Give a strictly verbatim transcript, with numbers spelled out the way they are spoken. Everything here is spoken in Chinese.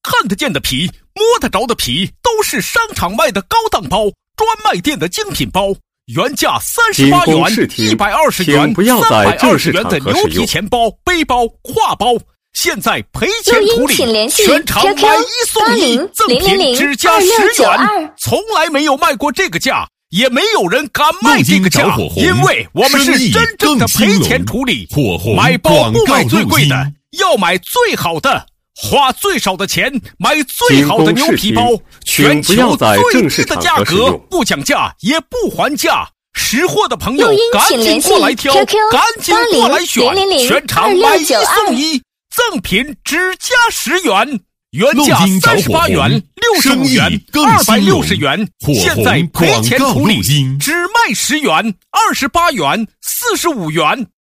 看得见的皮、摸得着的皮，都是商场卖的高档包，专卖店的精品包。原价三十八元、一百二十元、三百二十元的牛皮钱包、背包、挎包，现在赔钱处理，全场买一送一，赠品只加十元，从来没有卖过这个价，也没有人敢卖这个价，因为我们是真正的赔钱处理。买包不买最贵的，要买最好的。花最少的钱买最好的牛皮包，全球最低的价格，不讲价也不还价。识货的朋友赶紧过来挑，赶紧过来选，全场买一送一，赠品只加十元，原价三十八元、六十五元、二百六十元，现在赔钱处理，只卖十元、二十八元、四十五元。